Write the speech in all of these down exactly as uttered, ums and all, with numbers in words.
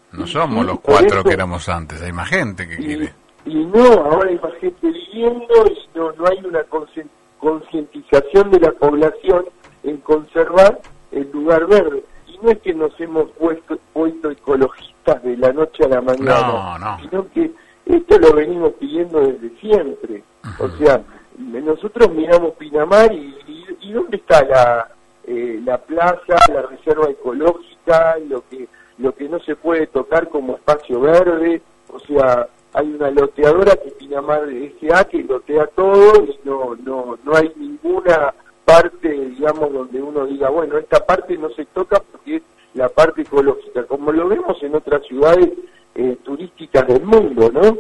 No y, somos y los por cuatro eso, que éramos antes, hay más gente que y, quiere. y no, ahora hay más gente viviendo y no, no hay una concientización de la población en conservar el lugar verde. Y no es que nos hemos puesto, puesto ecologistas de la noche a la mañana, No, no. sino que esto lo venimos pidiendo desde siempre. Uh-huh. O sea, nosotros miramos Pinamar y, y, y ¿dónde está la, eh, la plaza, la reserva ecológica, lo que lo que no se puede tocar como espacio verde? O sea, hay una loteadora que Pinamar S A que lotea todo y no no no hay ninguna parte, digamos, donde uno diga, bueno, esta parte no se toca porque es la parte ecológica, como lo vemos en otras ciudades eh, turísticas del mundo, ¿no?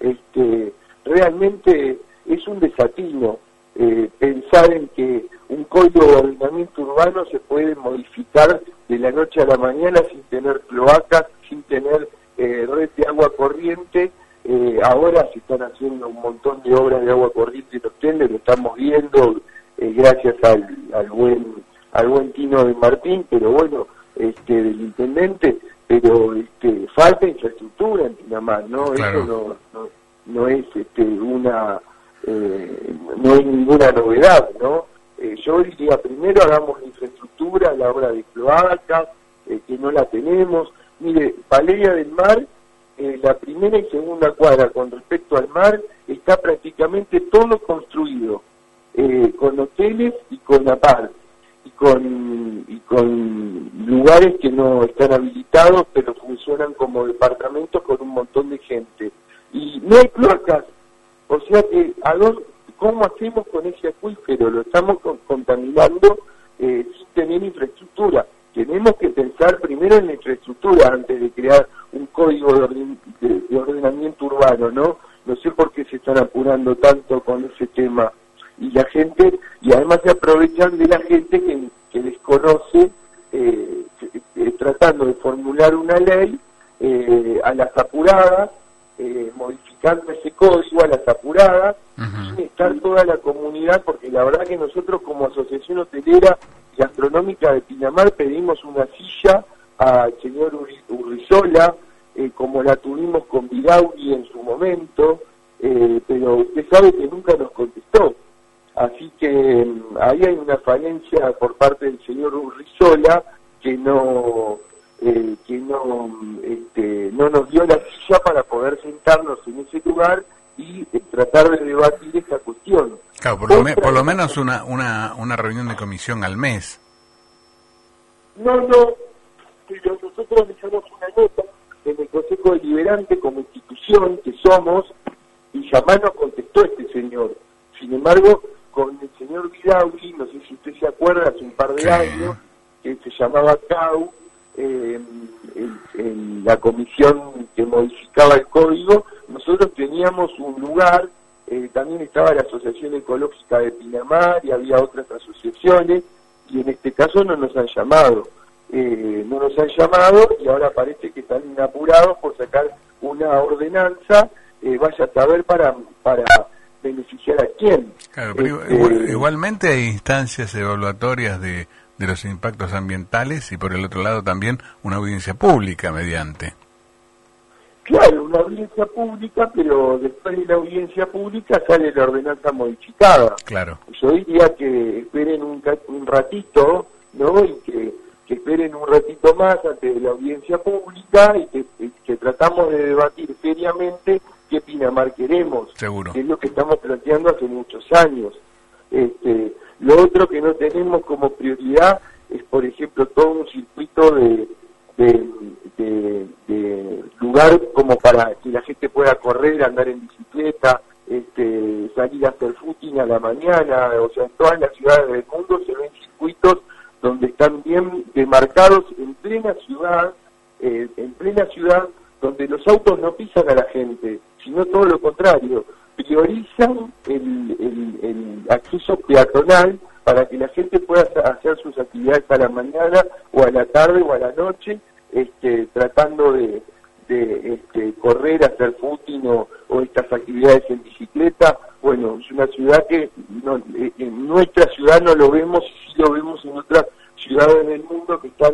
Este, realmente es un desatino eh, pensar en que un código de ordenamiento urbano se puede modificar de la noche a la mañana sin tener cloacas, sin tener eh, red de agua corriente. Eh, ahora se están haciendo un montón de obras de agua corriente en hoteles, lo estamos viendo eh, gracias al, al buen al buen Tino de Martín, pero bueno, este del intendente, pero este falta infraestructura en Pinamar, ¿no? Claro. Eso no, no, no es este una eh, no hay ninguna novedad, ¿no? Eh, yo diría, primero hagamos la infraestructura, la obra de cloacas, eh, que no la tenemos. Mire, Valeria del Mar, eh, la primera y segunda cuadra con respecto al mar, está prácticamente todo construido, eh, con hoteles y con apart, y con, y con lugares que no están habilitados, pero funcionan como departamentos con un montón de gente. Y no hay cloacas, o sea que, ¿a dónde, ¿cómo hacemos con ese acuífero? Lo estamos con, contaminando eh, sin tener infraestructura. Tenemos que pensar primero en la infraestructura antes de crear un código de, orden, de, de ordenamiento urbano, ¿no? No sé por qué se están apurando tanto con ese tema. Y la gente, y además se aprovechan de la gente que, que desconoce, eh, eh, tratando de formular una ley eh, a las apuradas, eh, modificando ese código a las apuradas, uh-huh. sin estar toda la comunidad, porque la verdad que nosotros como Asociación Hotelera y Gastronómica de Pinamar pedimos una silla al señor Urrizola, eh, como la tuvimos con Vidauri en su momento, eh, pero usted sabe que nunca nos contestó. Así que ahí hay una falencia por parte del señor Urrizola que no eh, que no este, no nos dio la silla para poder sentarnos en ese lugar y eh, tratar de debatir esta cuestión. Claro, por lo, me, por lo menos una, una una reunión de comisión al mes. No, no, pero nosotros dejamos una nota en el Consejo Deliberante como institución que somos y jamás nos contestó este señor. Sin embargo, con el señor Vidauri, no sé si usted se acuerda, hace un par de sí. años, que se llamaba C A U, eh, en, en la comisión que modificaba el código, nosotros teníamos un lugar, eh, también estaba la Asociación Ecológica de Pinamar y había otras asociaciones, y en este caso no nos han llamado. Eh, no nos han llamado y ahora parece que están apurados por sacar una ordenanza, eh, vaya a saber para... para beneficiar a quién. Claro, pero este, igual, igualmente hay instancias evaluatorias de, de los impactos ambientales y por el otro lado también una audiencia pública mediante. Claro, una audiencia pública, pero después de la audiencia pública sale la ordenanza modificada. Claro. Yo diría que esperen un, un ratito, ¿no? Y que, que esperen un ratito más antes de la audiencia pública y que, que tratamos de debatir seriamente qué Pinamar queremos, seguro, que es lo que estamos planteando hace muchos años. Este, lo otro que no tenemos como prioridad es, por ejemplo, todo un circuito de, de, de, de lugar como para que la gente pueda correr, andar en bicicleta, este, salir a hacer footing a la mañana. O sea, en todas las ciudades del mundo se ven circuitos donde están bien demarcados en plena ciudad, eh, en plena ciudad, donde los autos no pisan a la gente, sino todo lo contrario, priorizan el, el, el acceso peatonal para que la gente pueda hacer sus actividades a la mañana o a la tarde o a la noche, este, tratando de, de este, correr, hacer footing o, o estas actividades en bicicleta. Bueno, es una ciudad que no, en nuestra ciudad no lo vemos, sí lo vemos en otras ciudades del mundo que están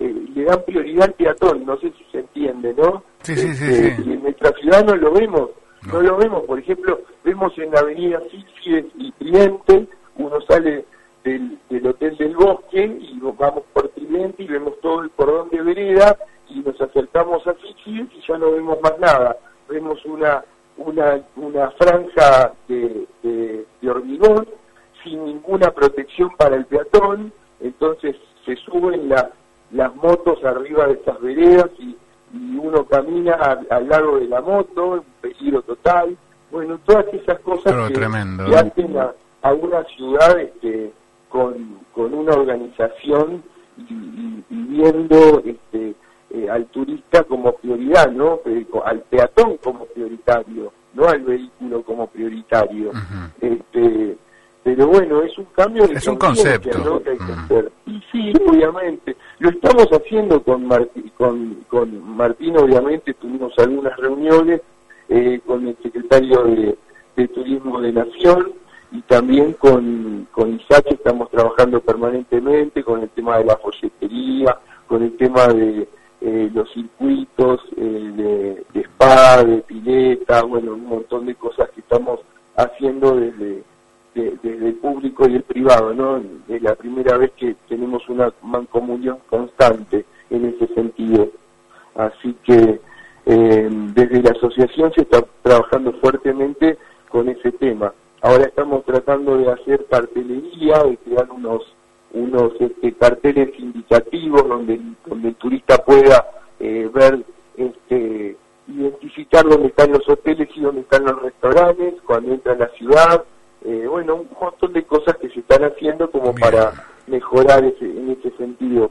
eh, le dan prioridad al peatón, no sé si se entiende, ¿no? Sí, sí, sí, eh, sí. Y en nuestra ciudad no lo vemos, no, no lo vemos, por ejemplo, vemos en la avenida Fílfides y Cliente, uno sale del, del Hotel del Bosque y nos vamos por Cliente y vemos todo el cordón de vereda y nos acercamos a Fílfides y ya no vemos más nada, vemos una una una franja de, de, de hormigón sin ninguna protección para el peatón, entonces se suben la, las motos arriba de estas veredas y, y uno camina al, al lado de la moto, un peligro total, bueno, todas esas cosas Pero que, tremendo, que hacen a, a una ciudad este, con, con una organización y, y, y viendo este, eh, al turista como prioridad, ¿no? Eh, al peatón como prioritario, no al vehículo como prioritario. Uh-huh. este Pero bueno, es un cambio de es un concepto, ¿no? que hay que uh-huh. hacer. Y sí, obviamente, lo estamos haciendo con Martín, con, con Martín obviamente, tuvimos algunas reuniones eh, con el secretario de, de Turismo de Nación y también con, con Isaac estamos trabajando permanentemente con el tema de la folletería, con el tema de eh, los circuitos eh, de, de spa, de pileta, bueno, un montón de cosas que estamos haciendo desde De, desde el público y el privado, ¿no? Es la primera vez que tenemos una mancomunión constante en ese sentido. Así que eh, desde la asociación se está trabajando fuertemente con ese tema. Ahora estamos tratando de hacer cartelería, de crear unos unos este, carteles indicativos donde, donde el turista pueda eh, ver, este, identificar dónde están los hoteles y dónde están los restaurantes cuando entra a la ciudad. Eh, bueno, un montón de cosas que se están haciendo como Bien. para mejorar ese, en ese sentido.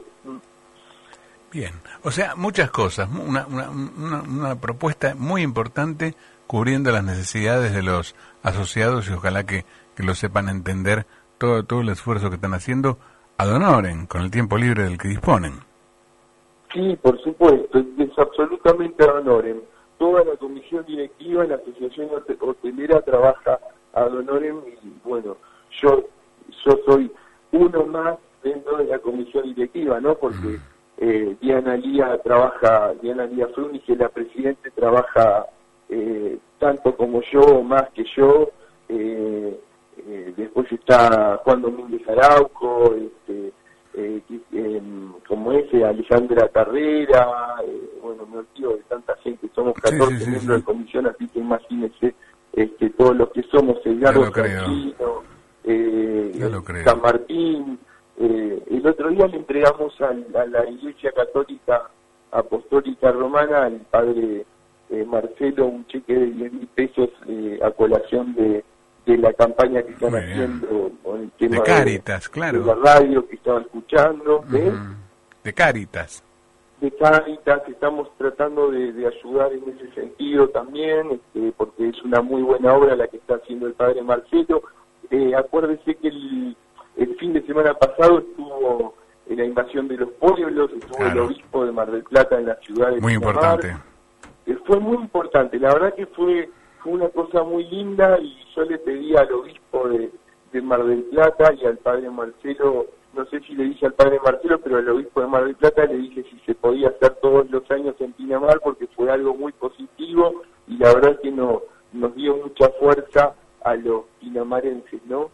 Bien, o sea, muchas cosas, una, una, una, una propuesta muy importante cubriendo las necesidades de los asociados y ojalá que, que lo sepan entender todo, todo el esfuerzo que están haciendo ad honorem, con el tiempo libre del que disponen. Sí, por supuesto, es absolutamente ad honorem. Toda la comisión directiva en la Asociación Hotelera trabaja ad honorem y bueno, yo yo soy uno más dentro de la comisión directiva, ¿no? Porque eh, Diana Lía trabaja, Diana Lía Frunich, que es la presidente, trabaja eh, tanto como yo o más que yo, eh, eh, después está Juan Domínguez Arauco, este, eh, eh, como ese, Alejandra Carrera, eh, bueno, me olvido de tanta gente, somos catorce sí, sí, miembros sí. de comisión, así que imagínense este, todos los que somos, Edgardo Franchino, eh, San Martín. Eh, el otro día le entregamos al, a la Iglesia Católica Apostólica Romana, al padre eh, Marcelo, un cheque de diez mil pesos eh, a colación de, de la campaña que están haciendo con el tema de Cáritas, de, claro. de la radio que estaba escuchando. ¿eh? Uh-huh. De Cáritas. De Cáritas, estamos tratando de, de ayudar en ese sentido también, este, porque es una muy buena obra la que está haciendo el padre Marcelo. Eh, acuérdese que el, el fin de semana pasado estuvo en la invasión de los pueblos, estuvo claro. el obispo de Mar del Plata en la ciudad de Muy Pinamar. importante. Eh, fue muy importante, la verdad que fue, fue una cosa muy linda y yo le pedí al obispo de, de Mar del Plata y al padre Marcelo, no sé si le dije al padre Marcelo, pero al obispo de Mar del Plata le dije si se podía hacer todos los años en Pinamar porque fue algo muy positivo y la verdad que no, nos dio mucha fuerza a los pinamarenses, ¿no?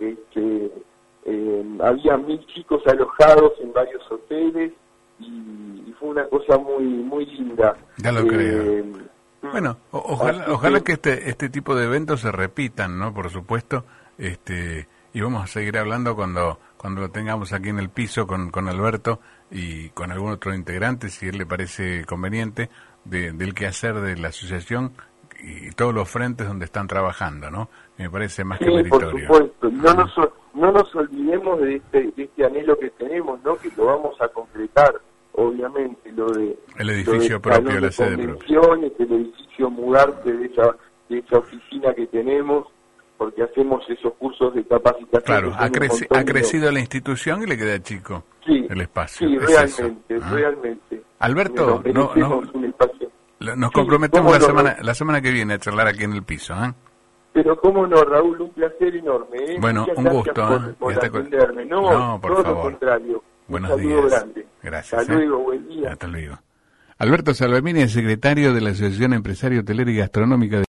Este, eh, había mil chicos alojados en varios hoteles y, y fue una cosa muy muy linda. Ya lo eh, creo. Bueno, o, ojalá, ojalá que este este tipo de eventos se repitan, ¿no? Por supuesto, este y vamos a seguir hablando cuando cuando lo tengamos aquí en el piso con, con Alberto y con algún otro integrante, si él le parece conveniente, de, del quehacer de la asociación y todos los frentes donde están trabajando, ¿no? Me parece más sí, que meritorio. Por supuesto, no nos, no nos olvidemos de este, de este anhelo que tenemos, ¿no? Que lo vamos a concretar, obviamente, lo de... El edificio de propio, de la sede propia. El edificio, mudarse de esa, de esa oficina que tenemos, porque hacemos esos cursos de capacitación. Claro, ha, creci ha crecido de... la institución y le queda chico sí, el espacio. Sí, es realmente, eso, ¿ah? realmente. Alberto, no, no, un espacio. nos sí, comprometemos la no, semana no. la semana que viene a charlar aquí en el piso, ¿eh? Pero cómo no, Raúl, un placer enorme. ¿eh? Bueno, Muchas un gracias gusto. por, ¿eh? por está atenderme. No, no, por todo favor. lo contrario. Buenos Un saludo días. grande. Gracias. Hasta ¿eh? luego, buen día. Hasta luego. Alberto Salvemini es secretario de la Asociación Empresario Hotelera y Gastronómica de